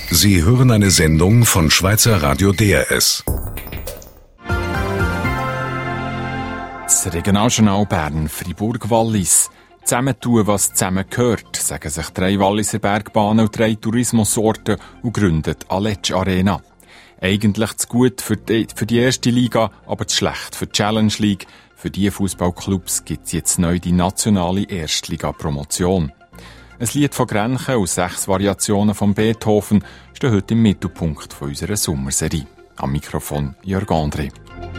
Sie hören eine Sendung von Schweizer Radio DRS. Das Regionaljournal Bern, Fribourg-Wallis. Zusammentun, was zusammengehört, sagen sich 3 Walliser Bergbahnen und 3 Tourismusorte und gründen Aletsch Arena. Eigentlich zu gut für die erste Liga, aber zu schlecht für die Challenge League. Für diese Fußballclubs gibt es jetzt neu die nationale Erstliga-Promotion. Ein Lied von Grenchen und 6 Variationen von Beethoven stehen heute im Mittelpunkt von unserer Sommerserie. Am Mikrofon Jörg André.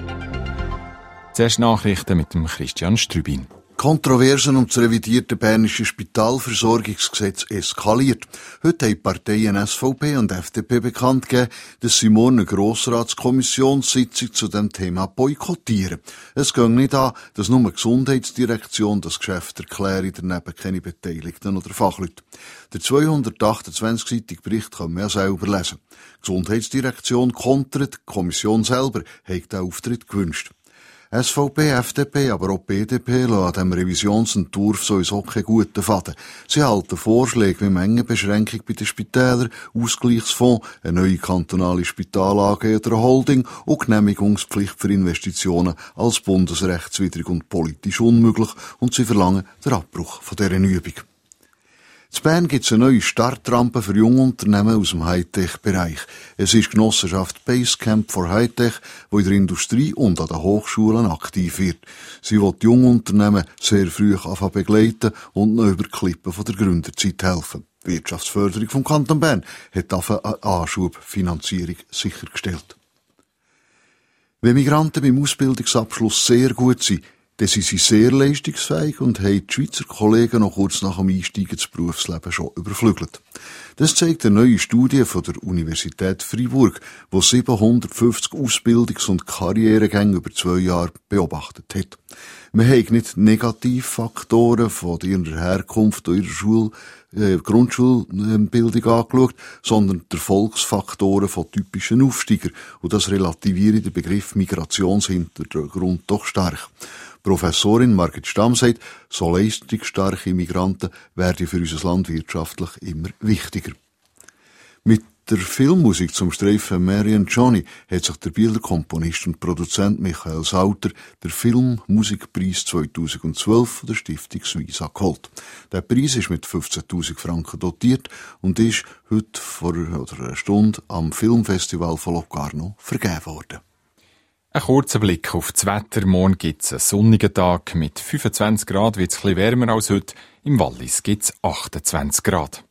Zuerst Nachrichten mit dem Christian Strübin. Kontroversen um das revidierte bernische Spitalversorgungsgesetz eskaliert. Heute haben die Parteien SVP und FDP bekannt gegeben, dass sie morgen eine Grossratskommissionssitzung zu dem Thema boykottieren. Es geht nicht an, dass nur die Gesundheitsdirektion das Geschäft erkläre, daneben keine Beteiligten oder Fachleute. Der 228-seitige Bericht kann man ja selber lesen. Die Gesundheitsdirektion kontert, die Kommission selber hat den Auftritt gewünscht. SVP, FDP, aber auch BDP lassen an diesem Revisionsentwurf sowieso keinen guten Faden. Sie halten Vorschläge wie Mengenbeschränkung bei den Spitälern, Ausgleichsfonds, eine neue kantonale Spital-AG oder eine Holding und Genehmigungspflicht für Investitionen als bundesrechtswidrig und politisch unmöglich und sie verlangen den Abbruch von dieser Übung. In Bern gibt es eine neue Startrampe für Jungunternehmen aus dem Hightech-Bereich. Es ist die Genossenschaft Basecamp for Hightech, die in der Industrie und an den Hochschulen aktiv wird. Sie will die Jungunternehmen sehr früh begleiten und noch über die Klippen von der Gründerzeit helfen. Die Wirtschaftsförderung vom Kanton Bern hat dafür eine Anschubfinanzierung sichergestellt. Wenn Migranten beim Ausbildungsabschluss sehr gut sind, dann sind sie sehr leistungsfähig und haben die Schweizer Kollegen noch kurz nach dem Einstieg ins Berufsleben schon überflügelt. Das zeigt eine neue Studie von der Universität Fribourg, die 750 Ausbildungs- und Karrieregänge über 2 Jahre beobachtet hat. Man hat nicht Negativfaktoren von ihrer Herkunft oder ihrer Grundschulbildung angeschaut, sondern die Erfolgsfaktoren von typischen Aufsteigern. Und das relativiert den Begriff Migrationshintergrund doch stark. Professorin Margit Stamm sagt, so leistungsstarke Migranten werden für unser Land wirtschaftlich immer wichtiger. Mit der Filmmusik zum Streifen Mary and Johnny hat sich der Bilderkomponist und Produzent Michael Sauter der Filmmusikpreis 2012 von der Stiftung Suisa geholt. Der Preis ist mit 15.000 Franken dotiert und ist heute vor einer Stunde am Filmfestival von Locarno vergeben worden. Ein kurzer Blick auf das Wetter. Morgen gibt es einen sonnigen Tag. Mit 25 Grad wird es ein bisschen wärmer als heute. Im Wallis gibt es 28 Grad.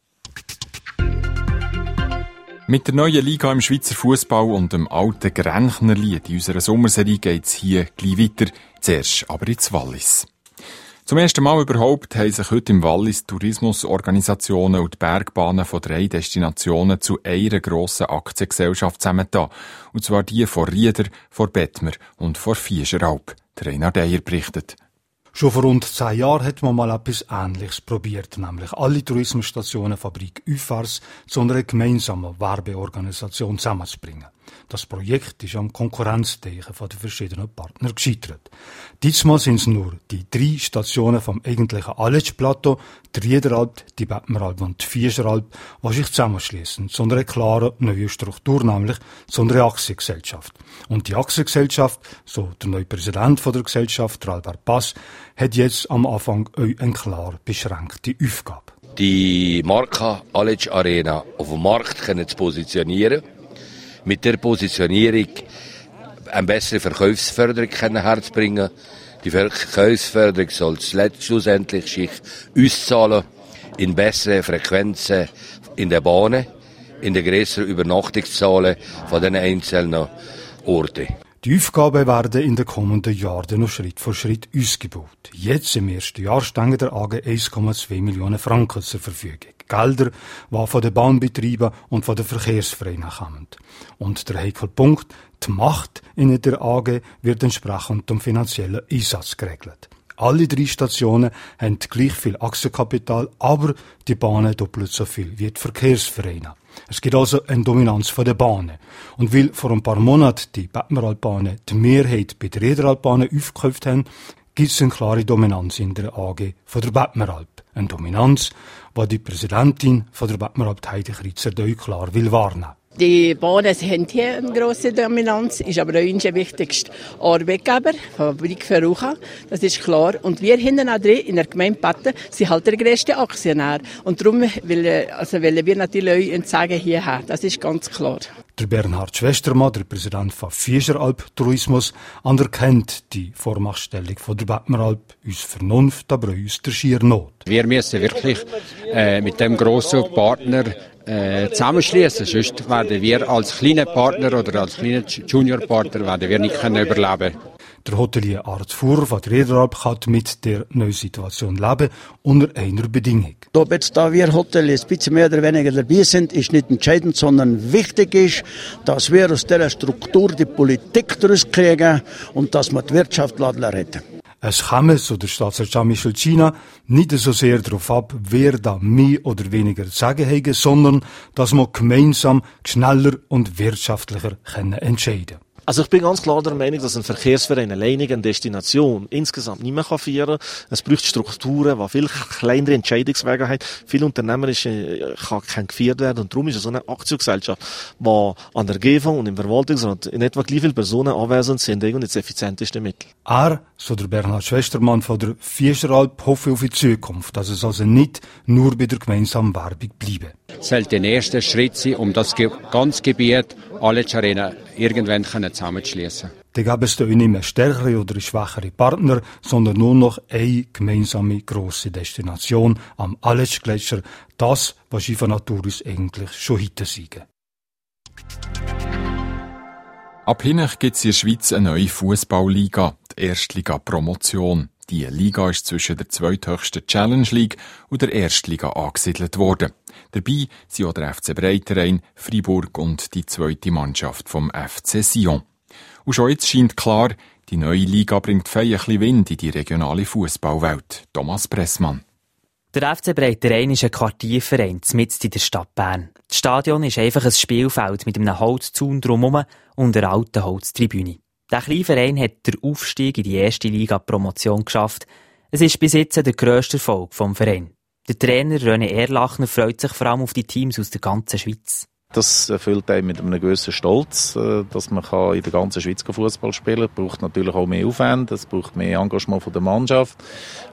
Mit der neuen Liga im Schweizer Fußball und dem alten Grenchnerlied in unserer Sommerserie geht es hier gleich weiter. Zuerst aber ins Wallis. Zum ersten Mal überhaupt haben sich heute im Wallis Tourismusorganisationen und die Bergbahnen von 3 Destinationen zu einer grossen Aktiengesellschaft zusammengetan. Und zwar die von Rieder, von Bettmer und von Viescheralp. Reinhard Eyer berichtet. Schon vor rund 10 Jahren hat man mal etwas Ähnliches probiert, nämlich alle Tourismusstationen Fabrik Ufars zu einer gemeinsamen Werbeorganisation zusammenzubringen. Das Projekt ist am Konkurrenzteichen von den verschiedenen Partnern gescheitert. Diesmal sind es nur die 3 Stationen vom eigentlichen Aletsch-Plateau, die Riederalp, die Bettmeralp und die Viescheralp, die sich zusammenschließen zu einer klaren neuen Struktur, nämlich zu einer Aktiengesellschaft. Und die Aktiengesellschaft, so der neue Präsident der Gesellschaft, Albert Pass, hat jetzt am Anfang eine klar beschränkte Aufgabe. Die Marke Aletsch Arena auf dem Markt zu positionieren, mit der Positionierung eine bessere Verkaufsförderung herzubringen. Die Verkaufsförderung soll schlussendlich sich auszahlen in bessere Frequenzen in der Bahnen, in der grösseren Übernachtungszahlen von den einzelnen Orten. Die Aufgaben werden in den kommenden Jahren noch Schritt für Schritt ausgebaut. Jetzt im ersten Jahr stehen der AG 1,2 Millionen Franken zur Verfügung. Gelder, die von den Bahnbetrieben und von den Verkehrsvereinen kommen. Und der heikle Punkt, die Macht in der AG wird entsprechend dem finanziellen Einsatz geregelt. Alle 3 Stationen haben gleich viel Aktienkapital, aber die Bahnen doppelt so viel wie die Verkehrsvereine. Es gibt also eine Dominanz der Bahnen. Und weil vor ein paar Monaten die Bettmeralp-Bahnen die Mehrheit bei den Riederalp-Bahnen aufgekauft haben, gibt es eine klare Dominanz in der AG von der Bettmeralp. Eine Dominanz, die die Präsidentin von der Bettmeralp, Heidi Kritzer, klar will wahrnehmen. Die Bahnen haben hier eine grosse Dominanz, ist aber auch unser wichtigster Arbeitgeber, Fabrik für Rucha, das ist klar. Und wir hinten auch drin in der Gemeinde Patten sind halt der grösste Aktionär. Und darum wollen wir natürlich auch sagen hierher, das ist ganz klar. Der Bernhard Schwestermann, der Präsident von Fischeralp Tourismus, anerkennt die Vormachtstellung von der Bettmeralp, uns Vernunft, aber auch uns der schier Not. Wir müssen wirklich mit dem grossen Partner zusammenschließen, sonst werden wir als kleiner Partner oder als kleiner Juniorpartner werden wir nicht überleben. Der Hotelier Art Fuhrer von der Ederalp kann mit der neuen Situation leben, unter einer Bedingung. Ob jetzt da wir Hoteliers ein bisschen mehr oder weniger dabei sind, ist nicht entscheidend, sondern wichtig ist, dass wir aus dieser Struktur die Politik daraus kriegen und dass wir die Wirtschaft retten. Es käme, so der Staatsrat Jean-Michel China, nicht so sehr darauf ab, wer da mehr oder weniger zu sagen hat, sondern dass wir gemeinsam schneller und wirtschaftlicher entscheiden können. Also ich bin ganz klar der Meinung, dass ein Verkehrsverein alleine eine Destination insgesamt nicht mehr führen kann. Es braucht Strukturen, die viel kleinere Entscheidungswege haben. Viel unternehmerisch kann geführt werden. Und darum ist es so eine Aktiengesellschaft, die an der Regierung und im Verwaltungsrat in etwa gleich viele Personen anwesend sind und das effizienteste Mittel. So der Bernhard Schwestermann von der Fischeralp, hoffe auf die Zukunft, dass es also nicht nur bei der gemeinsamen Werbung bleibe. Es sollte der erste Schritt sein, um das ganze Gebiet, Aletsch Arena, irgendwann zusammenzuschließen. Da gab es da nicht mehr stärkere oder schwächere Partner, sondern nur noch eine gemeinsame grosse Destination am Aletsch-Gletscher. Das, was Ski von Natur aus eigentlich schon heute sagen. Ab hinten gibt es in der Schweiz eine neue Fußballliga, die Erstliga-Promotion. Die Liga ist zwischen der zweithöchsten Challenge League und der Erstliga angesiedelt worden. Dabei sind auch der FC Breiterein, Freiburg und die zweite Mannschaft vom FC Sion. Und schon jetzt scheint klar, die neue Liga bringt fein ein bisschen Wind in die regionale Fußballwelt. Thomas Pressmann. Der FC Breiterein ist ein Quartierverein mitten in der Stadt Bern. Das Stadion ist einfach ein Spielfeld mit einem Holzzaun drumherum und einer alten Holztribüne. Der kleine Verein hat den Aufstieg in die erste Liga-Promotion geschafft. Es ist bis jetzt der grösste Erfolg vom Verein. Der Trainer René Erlachner freut sich vor allem auf die Teams aus der ganzen Schweiz. Das erfüllt einen mit einem gewissen Stolz, dass man in der ganzen Schweiz Fußball spielen kann. Es braucht natürlich auch mehr Aufwand, es braucht mehr Engagement von der Mannschaft.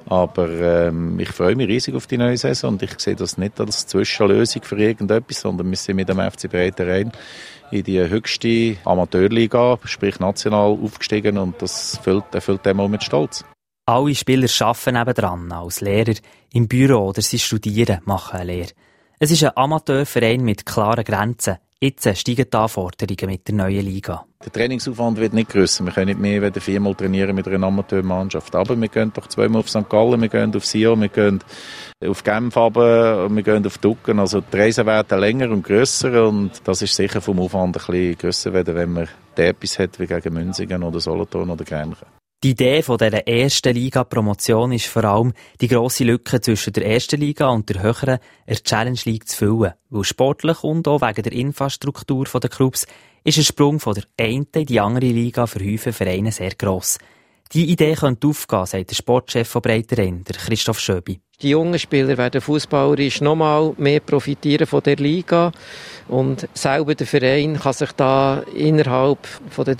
Aber ich freue mich riesig auf die neue Saison und ich sehe das nicht als Zwischenlösung für irgendetwas, sondern wir sind mit dem FC Breiterein in die höchste Amateurliga, sprich national, aufgestiegen und das erfüllt dem auch mit Stolz. Alle Spieler arbeiten nebendran, als Lehrer, im Büro oder sie studieren, machen eine Lehre. Es ist ein Amateurverein mit klaren Grenzen. Jetzt steigen die Anforderungen mit der neuen Liga. Der Trainingsaufwand wird nicht grösser. Wir können nicht mehr als 4-mal trainieren mit einer Amateurmannschaft. Aber wir gehen doch 2-mal auf St. Gallen, wir gehen auf Sion, wir gehen auf Genf runter, wir gehen auf Ducken. Also die Reisen werden länger und grösser und das ist sicher vom Aufwand ein bisschen grösser werden, wenn man etwas hat wie gegen Münzigen oder Solothurn oder Grenchen. Die Idee von dieser ersten Liga-Promotion ist vor allem, die grosse Lücke zwischen der ersten Liga und der höheren, der Challenge League zu füllen. Weil sportlich und auch wegen der Infrastruktur der Clubs ist ein Sprung von der einen in die andere Liga für viele Vereine sehr gross. Die Idee könnte aufgehen, sagt der Sportchef von Breiterein, der Christoph Schöbi. Die jungen Spieler werden fußballerisch noch mal mehr profitieren von der Liga und selber der Verein kann sich da innerhalb von den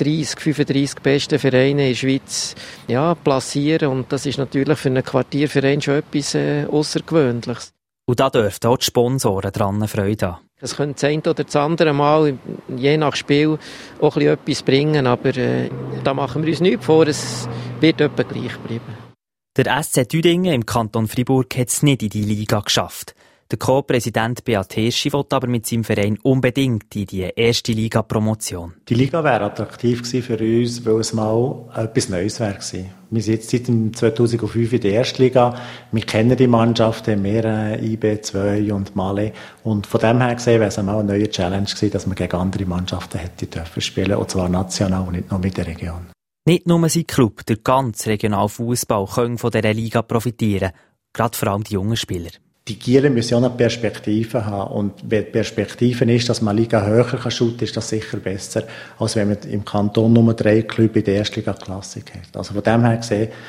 35 besten Vereinen in der Schweiz platzieren und das ist natürlich für einen Quartierverein schon etwas Außergewöhnliches. Und da dürften auch die Sponsoren dran Freude haben. Es könnte das eine oder das andere Mal, je nach Spiel, auch etwas bringen, aber da machen wir uns nichts vor, es wird etwa gleich bleiben. Der SC Düdingen im Kanton Freiburg hat es nicht in die Liga geschafft. Der Co-Präsident Beat Hirschi will aber mit seinem Verein unbedingt in die erste Liga-Promotion. Die Liga wäre attraktiv gewesen für uns, weil es mal etwas Neues wäre gewesen. Wir sind jetzt seit 2005 in der Erstliga. Wir kennen die Mannschaften, mehr IB2 und Male. Und von dem her gesehen wäre es mal eine neue Challenge gewesen, dass man gegen andere Mannschaften hätte dürfen spielen, und zwar national und nicht nur mit der Region. Nicht nur sein Club, der ganze regionale Fußball können von dieser Liga profitieren. Gerade vor allem die jungen Spieler. Die Gielen müssen ja auch eine Perspektive haben. Und wenn die Perspektive ist, dass man Liga höher kann shooten, ist das sicher besser, als wenn man im Kanton nur 3 Clubs in der Erstliga-Klassik hat. Also von dem her gesehen,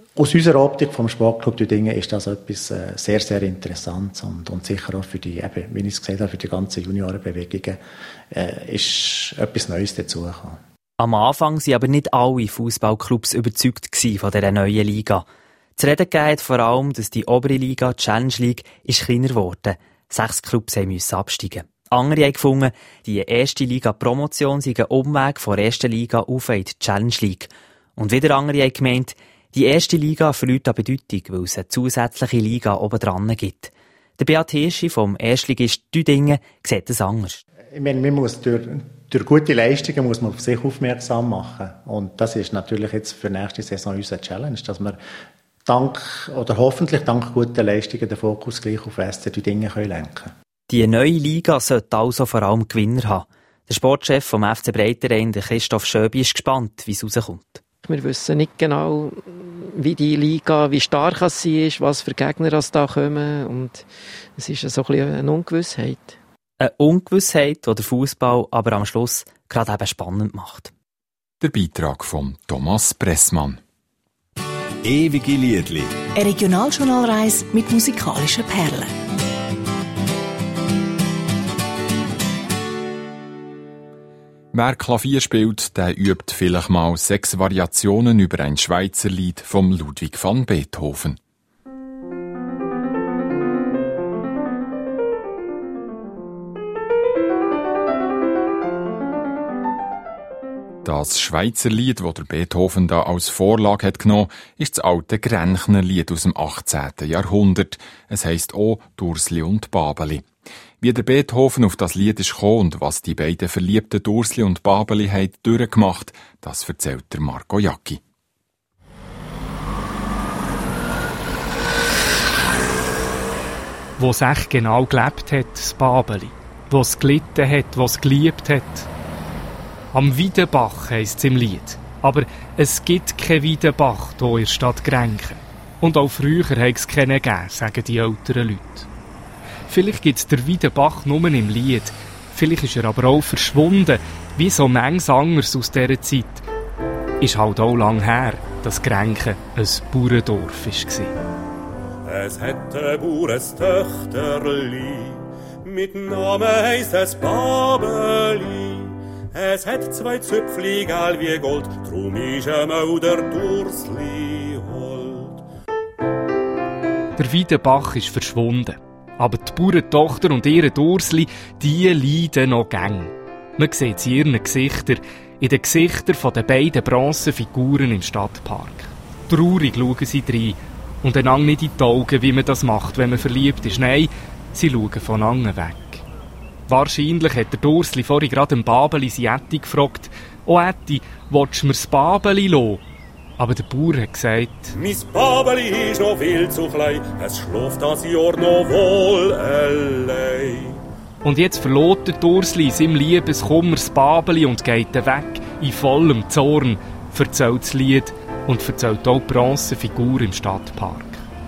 Aus unserer Optik vom Sportclub Düdingen ist das etwas sehr, sehr Interessantes und sicher auch für die, eben, wie ich es gesagt habe, für die ganzen Juniorenbewegungen ist etwas Neues dazugekommen. Am Anfang waren aber nicht alle Fußballclubs überzeugt von dieser neuen Liga. Zu reden gegeben hat vor allem, dass die obere Liga, die Challenge League, ist kleiner geworden. 6 Clubs mussten absteigen. Andere haben gefunden, die erste Liga-Promotion sei ein Umweg von der ersten Liga auf in die Challenge League. Und wieder andere haben gemeint, die erste Liga verliert an Bedeutung, weil es eine zusätzliche Liga obendran gibt. Der Beat Hirschi vom Erstligist Düdingen sieht das anders. Ich meine, man muss durch gute Leistungen muss man auf sich aufmerksam machen. Und das ist natürlich jetzt für nächste Saison unsere Challenge, dass wir hoffentlich dank guter Leistungen den Fokus gleich auf SC Düdingen lenken können. Die neue Liga sollte also vor allem Gewinner haben. Der Sportchef vom FC Breitenrein, Christoph Schöbi, ist gespannt, wie es rauskommt. Wir wissen nicht genau, wie die Liga, wie stark sie ist, was für Gegner da kommen. Und es ist so ein bisschen eine Ungewissheit. Eine Ungewissheit, die der Fußball aber am Schluss gerade eben spannend macht. Der Beitrag von Thomas Pressmann. Ewige Liedli. Eine Regionaljournalreise mit musikalischen Perlen. Wer Klavier spielt, der übt vielleicht mal 6 Variationen über ein Schweizer Lied von Ludwig van Beethoven. Das Schweizer Lied, das der Beethoven da als Vorlage hat genommen, ist das alte Grenchner-Lied aus dem 18. Jahrhundert. Es heisst auch Dursli und Babeli. Wie der Beethoven auf das Lied ist gekommen und was die beiden verliebten Dursli und Babeli haben durchgemacht, das erzählt der Marco Jacki. Wo es echt genau gelebt hat, das Babeli. Wo es gelitten hat, wo es geliebt hat. Am Wiedenbach heisst es im Lied. Aber es gibt keinen Wiedenbach hier in der Stadt Grenchen. Und auch früher hat es keinen gegeben, sagen die älteren Leute. Vielleicht gibt es den Wiedenbach nur im Lied. Vielleicht ist er aber auch verschwunden, wie so manches anderes aus dieser Zeit. Ist halt auch lang her, dass Grenchen ein Bauerndorf war. Es hätte Bauers Töchterli, mit Namen heisst es Babeli. Es hat 2 Zöpfli, gel wie Gold, drum ist auch der Dursli hold. Der Wiedenbach ist verschwunden. Aber die Bauerntochter und ihre Dursli, die leiden noch gäng. Man sieht sie in ihren Gesichtern, in den Gesichtern der beiden Bronzefiguren im Stadtpark. Traurig schauen sie rein und einander nicht in die Augen, wie man das macht, wenn man verliebt ist. Nein, sie schauen voneinander weg. Wahrscheinlich hat der Dursli vorhin gerade dem Babeli seine Ätti gefragt, «Oh Ätti, willst du mir das Babeli lassen?» Aber der Bauer hat gesagt, «Mein Babeli ist noch viel zu klein, es schläft das Jahr noch wohl allein.» Und jetzt verlässt der Dursli in seinem Liebeskummer das Babeli und geht weg, in vollem Zorn, erzählt das Lied und erzählt auch die Bronzefigur im Stadtpark.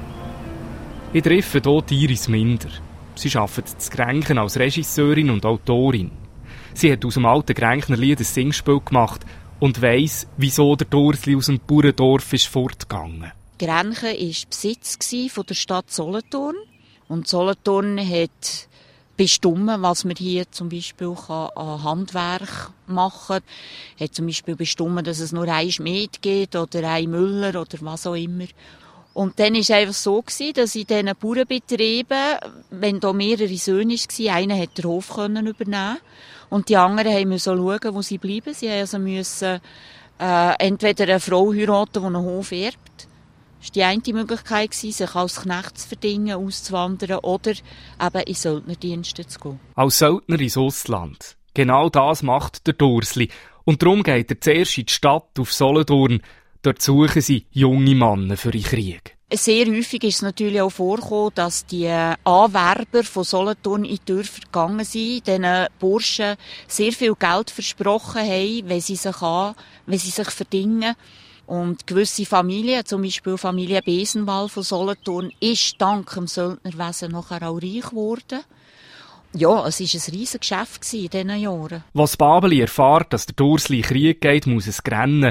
Ich treffe hier Iris Minder. Sie arbeitet in Grenchen als Regisseurin und Autorin. Sie hat aus dem alten Grenchner Lied ein Singspiel gemacht und weiss, wieso der Dursli aus dem Bauerndorf ist fortgegangen. Grenchen war Besitz von der Stadt Solothurn. Und Solothurn hat bestimmt, was man hier zum Beispiel an Handwerk machen kann. Hat zum Beispiel bestimmt, dass es nur einen Schmied gibt oder einen Müller oder was auch immer. Und dann war es einfach so, dass in diesen Bauernbetrieben, wenn da mehrere Söhne waren, einer hat den Hof übernehmen und die anderen mussten schauen, wo sie bleiben. Sie mussten entweder eine Frau heiraten, die einen Hof erbt. Das war die eine Möglichkeit, sich als Knecht zu verdingen, auszuwandern oder eben in Söldnerdienste zu gehen. Als Söldner ins Ausland. Genau das macht der Dursli. Und darum geht er zuerst in die Stadt auf Solothurn. Dort suchen sie junge Männer für den Krieg. Sehr häufig ist es natürlich auch vorgekommen, dass die Anwerber von Solothurn in die Dörfer gegangen sind, diesen Burschen sehr viel Geld versprochen haben, wenn sie sich verdingen. Und gewisse Familien, zum Beispiel Familie Besenwall von Solothurn, ist dank dem Söldnerwesen nachher auch reich geworden. Ja, es war ein riesiges Geschäft in diesen Jahren. Was Babeli erfährt, dass der Dursli in Krieg geht, muss es rennen.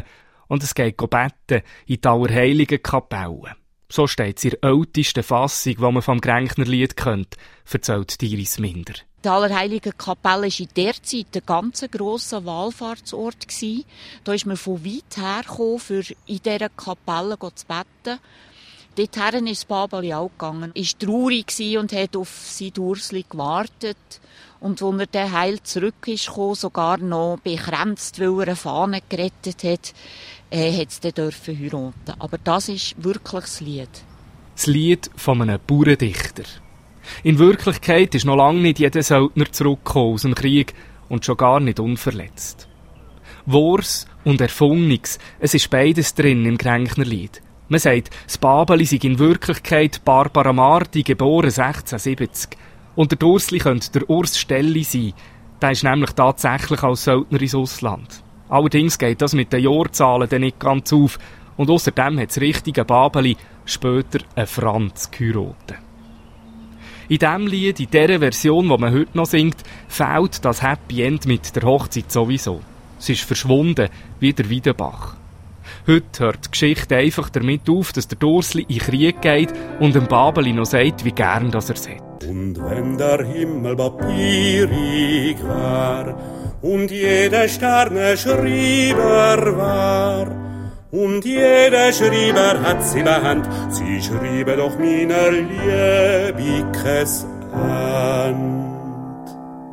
und es geht beten in die Allerheiligen Kapelle. So steht es in der ältesten Fassung, die man vom Gränknerlied kennt, erzählt Iris Minder. Die Allerheiligen Kapelle war in der Zeit ein ganz grosser Wallfahrtsort. Da ist man von weit her gekommen, für in dieser Kapelle zu beten. Dorthin ist das Babeli auch gegangen. Er war traurig und hat auf sein Ursli gewartet. Und als er dann heil zurück ist gekommen, sogar noch bekränzt, weil er eine Fahne gerettet hat, hat es dann dürfen heiraten. Aber das ist wirklich das Lied. Das Lied von einem Bauerndichter. In Wirklichkeit ist noch lange nicht jeder Söldner zurückgekommen aus dem Krieg und schon gar nicht unverletzt. Wahres und Erfundenes, es ist beides drin im Gränknerlied. Man sagt, das Babeli sei in Wirklichkeit Barbara Marti, geboren 1670. Und der Ursli könnte der Urs Stelli sein. Der ist nämlich tatsächlich als Söldner ins Ausland. Allerdings geht das mit den Jahrzahlen dann nicht ganz auf. Und außerdem hat das richtige Babeli später einen Franz geheiratet. In diesem Lied, in dieser Version, die man heute noch singt, fehlt das Happy End mit der Hochzeit sowieso. Es ist verschwunden, wie der Wiedenbach. Heute hört die Geschichte einfach damit auf, dass der Ursli in den Krieg geht und dem Babeli noch sagt, wie gern das er es hat. Und wenn der Himmel papierig war und jeder Sterne Schreiber war und jeder Schreiber hat sie bei Hand, sie schriebe doch meiner Liebikes Hand.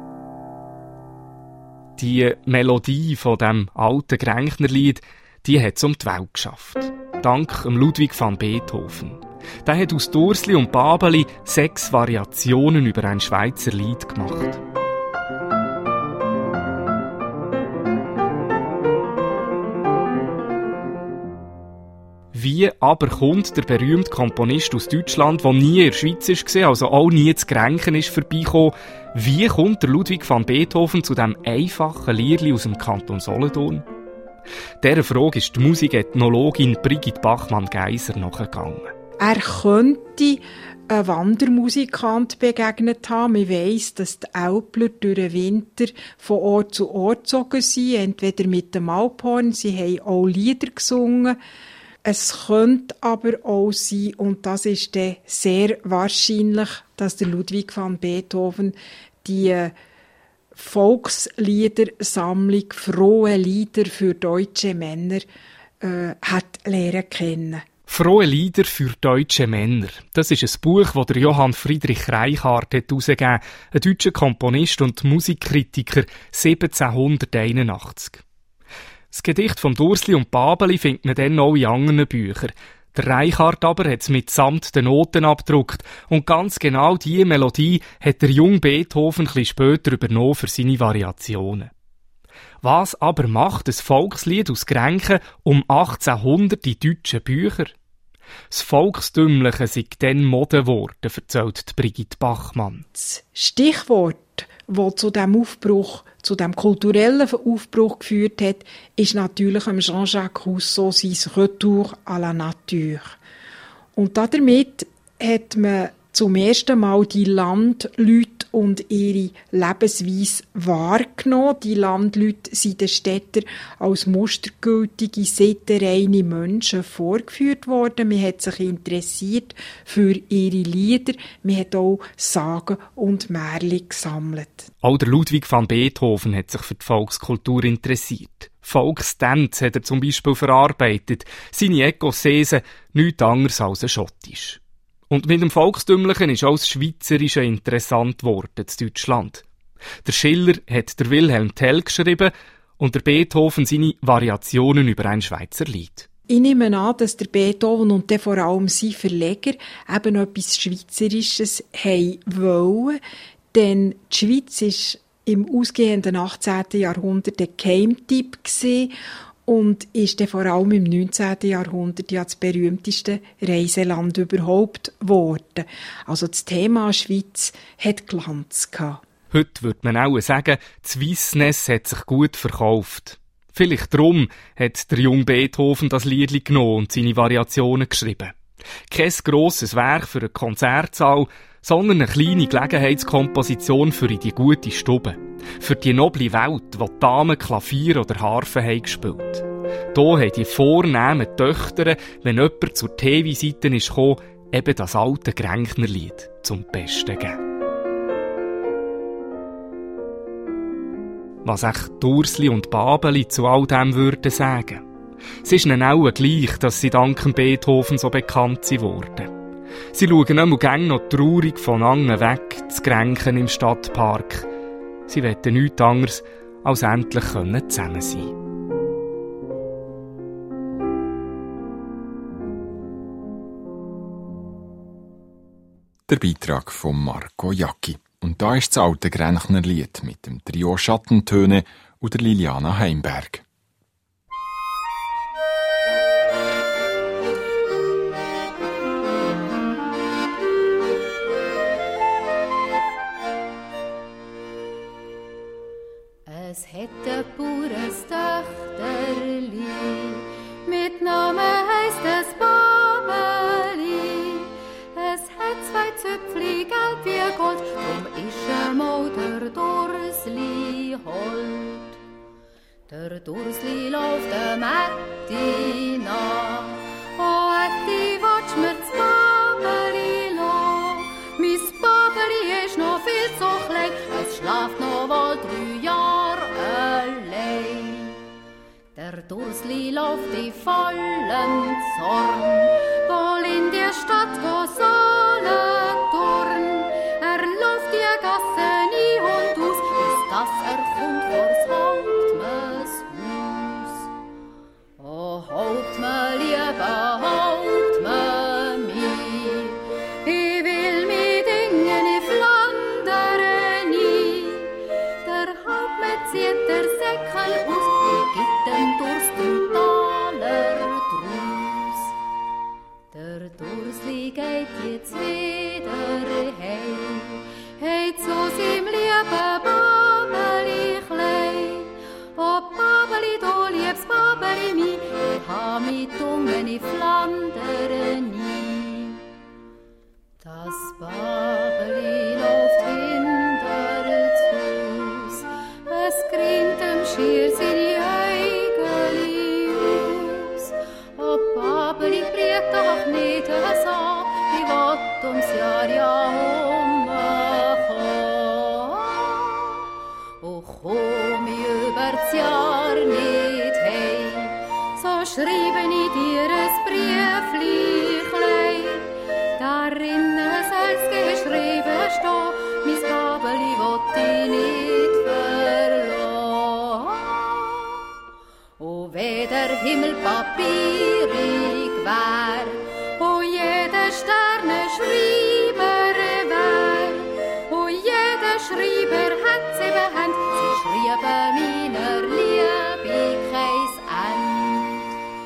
Die Melodie von dem alten Gränknerlied, die hat es um die Welt geschafft. Dank Ludwig van Beethoven. Der hat aus Ursli und Babeli 6 Variationen über ein Schweizer Lied gemacht. Wie aber kommt der berühmte Komponist aus Deutschland, der nie in der Schweiz war, also auch nie zu Grenken ist, vorbeigekommen, wie kommt der Ludwig van Beethoven zu diesem einfachen Liedli aus dem Kanton Solothurn? Dieser Frage ist die Musikethnologin Brigitte Bachmann-Geiser nachgegangen. Er könnte einem Wandermusikant begegnet haben. Man weiss, dass die Älpler durch den Winter von Ort zu Ort gezogen sind, entweder mit dem Alphorn, sie haben auch Lieder gesungen. Es könnte aber auch sein, und das ist dann sehr wahrscheinlich, dass der Ludwig van Beethoven die Volksliedersammlung «Frohe Lieder für deutsche Männer» hat lernen kennen. «Frohe Lieder für deutsche Männer». Das ist ein Buch, das der Johann Friedrich Reichardt herausgegeben hat, ein deutscher Komponist und Musikkritiker 1781. Das Gedicht von Ursli und Babeli findet man dann auch in anderen Büchern. Der Reichardt aber hat es mitsamt den Noten abgedruckt und ganz genau diese Melodie hat der junge Beethoven ein bisschen später übernommen für seine Variationen. Was aber macht ein Volkslied aus Grenken um 1800 in deutschen Büchern? Das Volkstümliche sei dann Mode geworden, erzählt Brigitte Bachmann. Das Stichwort, das zu diesem Aufbruch, zu dem kulturellen Aufbruch geführt hat, ist natürlich Jean-Jacques Rousseau sein Retour à la Nature. Und damit hat man zum ersten Mal die Landleute und ihre Lebensweise wahrgenommen. Die Landleute sind den Städtern als mustergültige, sittenreine Menschen vorgeführt worden. Man hat sich interessiert für ihre Lieder. Man hat auch Sagen und Märchen gesammelt. Auch der Ludwig van Beethoven hat sich für die Volkskultur interessiert. Volkstänze hat er zum Beispiel verarbeitet. Seine Ekossese nichts anderes als ein Schottisch. Und mit dem Volkstümlichen ist auch das Schweizerische interessant geworden in Deutschland. Der Schiller hat der Wilhelm Tell geschrieben und der Beethoven seine Variationen über ein Schweizer Lied. Ich nehme an, dass der Beethoven und dann vor allem sein Verleger eben etwas Schweizerisches haben wollen, denn die Schweiz war im ausgehenden 18. Jahrhundert ein Geheimtipp gewesen und ist dann vor allem im 19. Jahrhundert ja das berühmteste Reiseland überhaupt geworden. Also das Thema Schweiz hat Glanz gehabt. Heute würde man auch sagen, das Weissness hat sich gut verkauft. Vielleicht darum hat der junge Beethoven das Liedli genommen und seine Variationen geschrieben. Kein grosses Werk für einen Konzertsaal, sondern eine kleine Gelegenheitskomposition für in die gute Stube. Für die noble Welt, wo die Damen Klavier oder Harfe haben gespielt. hier haben die vornehmen Töchter, wenn jemand zur TV-Seite ist gekommen, eben das alte Gränknerlied zum Besten gegeben. Was echt Ursli und Babeli zu all dem würden sagen. Es ist ihnen auch gleich, dass sie dank Beethoven so bekannt sind worden. Sie schauen immer gern noch traurig von Angen weg, zu Kränken im Stadtpark. Sie wollen nichts anderes, als endlich zusammen sein. Der Beitrag von Marco Jacki. Und da ist das alte Gränknerlied mit dem Trio Schattentöne und der Liliana Heimberg. Es hätte pures Töchterli, mit Namen heisst es Babeli. Es hat 2 Zöpfli, gelb wie Gold, drum ist einmal der Dursli hold. Der Dursli läuft dem Ätti nach, oh Ätti, watsch mir das Babeli la. Mis Babeli ist noch viel zu klein, es schlaft noch wohl 3 Jahre allein. Der Dursli läuft in vollen Zorn, wohl in der Stadt go Solothurn. Er läuft die Gassen ein und aus, bis dass er kommt vors Hauptmannshaus. Oh Hauptmann, lieber Hauptmann, ich will mit Dingen in Flandern nie. Der Hauptmann zieht der Säckel aus, gibt dem Durst 3 Taler draus. Der Dursli geht jetzt wieder heim, hey zu seinem lieben Babeli klein. Oh Babeli, du liebes Babeli mi, ich ha mit Dungen in Flandern nie. Das Babeli läuft hinter's Haus, es grint dem Schier seine Äugeli aus. Oh Babeli, briet doch nicht so, ich wollt ums Jahr ja rumkommen. Oh komm ich übers Jahr nicht heim, so schreibe ich dir ein Briefli klein. Darin soll's geschrieben stehen, mis Babeli wollt ich nicht verlassen. Oh, weh der Himmel papierig wär, oh, jeder Sterne Schreiber wär, oh, jeder Schreiber hat 7 Hände, sie schrieben meiner Liebe kein End.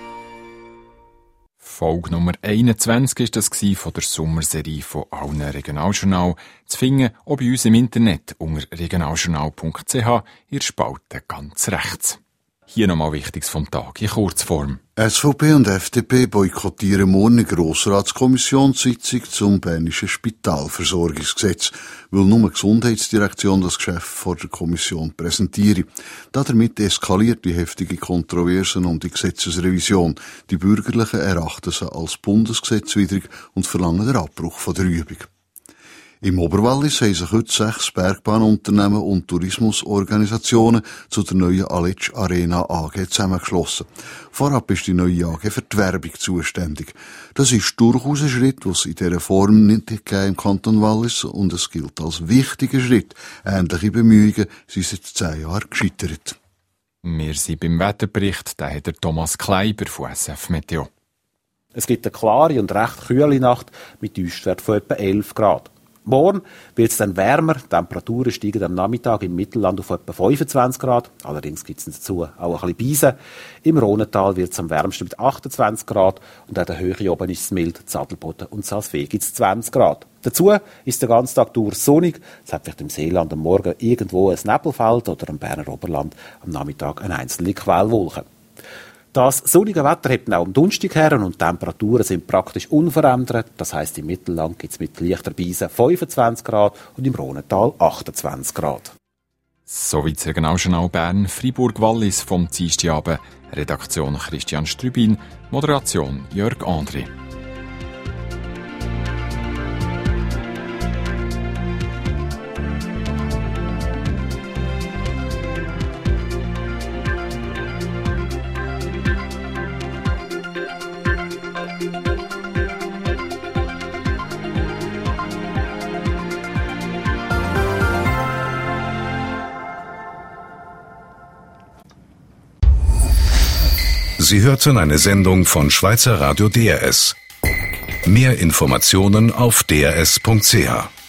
Folge Nummer 21 war das von der Sommerserie von allen Regionaljournal. Zu finden auch bei uns im Internet unter regionaljournal.ch in der Spalte ganz rechts. Hier nochmal Wichtiges vom Tag in Kurzform. SVP und FDP boykottieren morgen eine Grossratskommissionssitzung zum Bernischen Spitalversorgungsgesetz, weil nur die Gesundheitsdirektion das Geschäft vor der Kommission präsentiere. Damit eskaliert die heftige Kontroverse um die Gesetzesrevision. Die Bürgerlichen erachten sie als bundesgesetzwidrig und verlangen den Abbruch von der Übung. Im Oberwallis haben sich heute 6 Bergbahnunternehmen und Tourismusorganisationen zu der neuen Aletsch Arena AG zusammengeschlossen. Vorab ist die neue AG für die Werbung zuständig. Das ist durchaus ein Schritt, den es in dieser Form nicht gegeben im Kanton Wallis, und es gilt als wichtiger Schritt. Ähnliche Bemühungen sind seit 10 Jahren gescheitert. Wir sind beim Wetterbericht, den hat der Thomas Kleiber von SF Meteo. Es gibt eine klare und recht kühle Nacht mit Tiefstwert von etwa 11 Grad. Morgen wird es dann wärmer, die Temperaturen steigen am Nachmittag im Mittelland auf etwa 25 Grad, allerdings gibt es dazu auch ein bisschen Beisen. Im Rhonental wird es am wärmsten mit 28 Grad und an der Höhe oben ist es mild, in Adelboden und Salzweg gibt es 20 Grad. Dazu ist der ganze Tag durch sonnig, es hat vielleicht im Seeland am Morgen irgendwo ein Nebelfeld oder am Berner Oberland am Nachmittag eine einzelne Quellwolke. Das sonnige Wetter hebt auch am Donnerstag her und die Temperaturen sind praktisch unverändert. Das heisst, im Mittelland gibt es mit leichter Beise 25 Grad und im Rhonental 28 Grad. Soweit das Regionaljournal Bern, Fribourg-Wallis vom Dienstagabend. Redaktion Christian Strübin, Moderation Jörg André. Sie hörten eine Sendung von Schweizer Radio DRS. Mehr Informationen auf drs.ch.